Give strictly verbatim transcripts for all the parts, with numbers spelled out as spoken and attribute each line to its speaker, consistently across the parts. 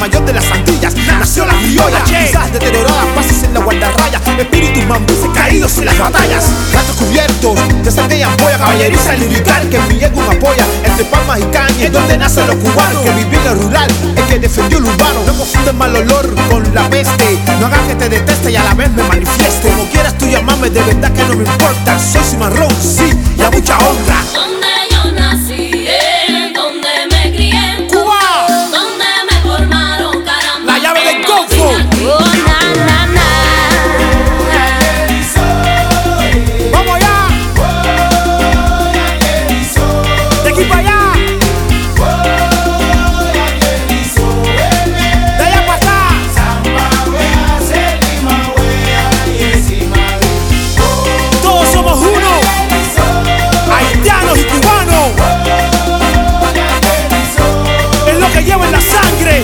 Speaker 1: mayor de las Antillas. Nació la criolla, quizás deterioradas pases en la guardarraya, espíritus mambises caídos en las batallas. Ratos cubiertos de sangre y ampolla, caballeriza lirical que mi ego me apoya. Entre palmas y cañas, donde nacen los cubanos, que viví en lo rural, el que defendió el urbano. No confunden mal olor con la peste, no hagas que te deteste y a la vez me manifieste. Como quieras tú llamarme, de verdad que no me importa. Soy cimarrón, sí, y a mucha honra.
Speaker 2: Donde yo nací, eh, donde me crié,
Speaker 1: Cuba,
Speaker 2: donde me formaron, caramba.
Speaker 1: la llave del Golfo.
Speaker 2: Oh, na, na, na.
Speaker 1: Vamos allá, de aquí para allá, de allá para acá. Todos somos uno, haitianos y cubanos. Es lo que llevo en la sangre.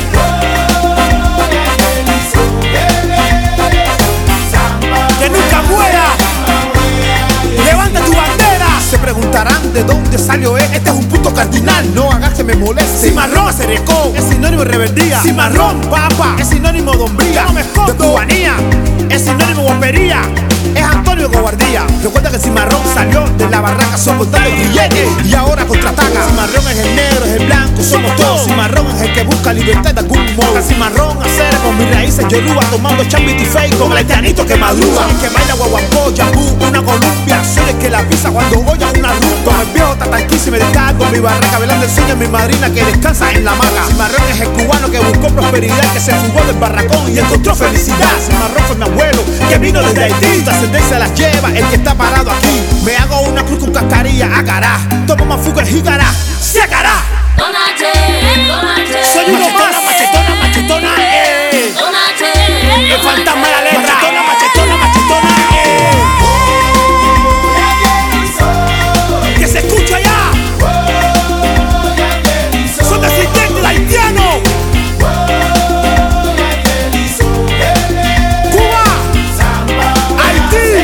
Speaker 1: Que nunca muera. Levanta tu bandera. Se preguntarán de dónde salió él. Este es un punto cardinal, no hagas que me moleste. Cimarrón se recó, es sinónimo de rebeldía. Cimarrón, papa, es sinónimo de hombría. No me escondo, de cubanía, es sinónimo de guapería. Es Antonio de cobardía. Recuerda que Cimarrón salió de la barraca soportando el grillete y ahora contraataca. Cimarrón es el negro, es el blanco, somos todos. Cimarrón es el que busca libertad de algún modo. A Cimarrón hacer con mis raíces yoruba, tomando chambiti fake con el haitianito que madruga. El que baila guaguancó, yambú, una columbia. Soy el que la pisa cuando oye una rumba. Con el viejo tatanquí se me descargo en mi barraca, velando el sueño en mi madrina que descansa en la hamaca. Cimarrón es el cubano que buscó prosperidad, que se fugó del barracón y encontró felicidad. Cimarrón fue mi abuelo que vino desde Haití. La ascendencia las lleva el que está parado aquí. Me hago una cruz con cascarilla, agará. Tomo más fuga el jícara, se agará.
Speaker 2: Donache, donache.
Speaker 1: Soy uno más. Machetona, machetona, eh.
Speaker 2: Donache,
Speaker 1: El fantasma de la letra. Machetona, machetona, machetona, eh. Que se escucha ya. Son descendientes de haitianos. Cuba, Haití.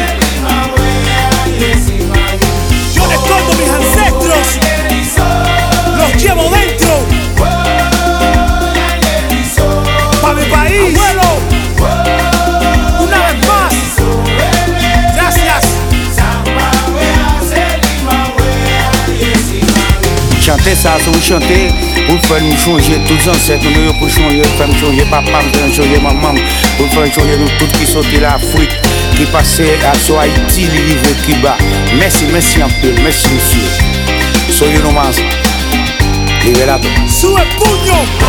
Speaker 1: Yo no escondo mis ancestros, los llevo dentro. Pa' mi país, abuelo. Una vez más, gracias.
Speaker 3: Chanter ça, c'est vous chanter, pour faire nous changer tous les ancêtres, nous pour changer, faire nous changer papa, pour changer maman, pour faire changer nous tous qui sont de l'Afrique, qui passaient à sur Haïti, les livres Cuba. Merci, merci un peu, merci monsieur. Soy uno más. Liberato.
Speaker 1: Sube el puño.